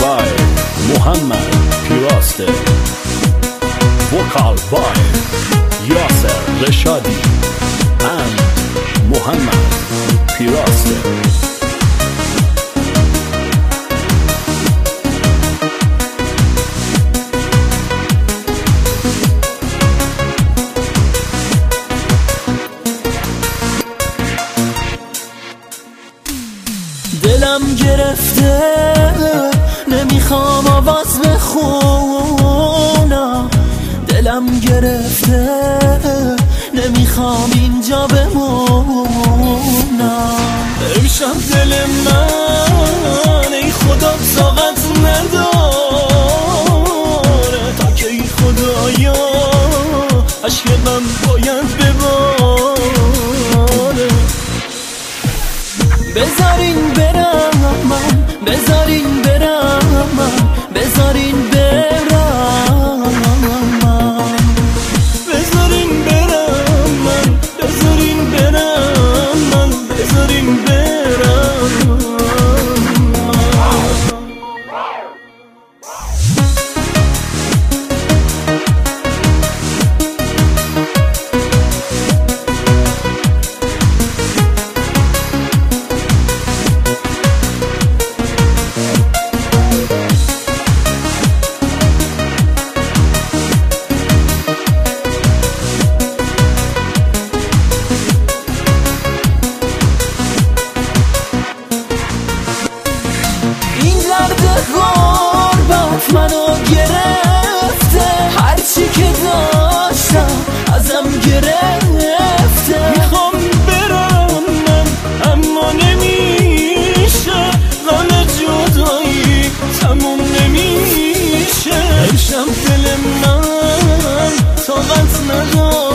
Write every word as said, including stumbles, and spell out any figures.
by Muhammad Piraste. Vocal by Yasser Reshadi and Muhammad Piraste. دلم گرفته نمیخوام آواز بخونم، دلم گرفته نمیخوام اینجا بمونم. امشب دل من ای خدا طاقت نداره، تا که ای خدایا عشق من باید بباره. بذارین برم من، بذارین برم من، بذارین برم من، بذارین برم من، بذارین برم من، بذارین برم غربت منو گرفته، هرچی که داشتم ازم گرفته. میخوام برم من اما نمیشه، غم جدایی تموم نمیشه. امشب دل من طاقت نداره،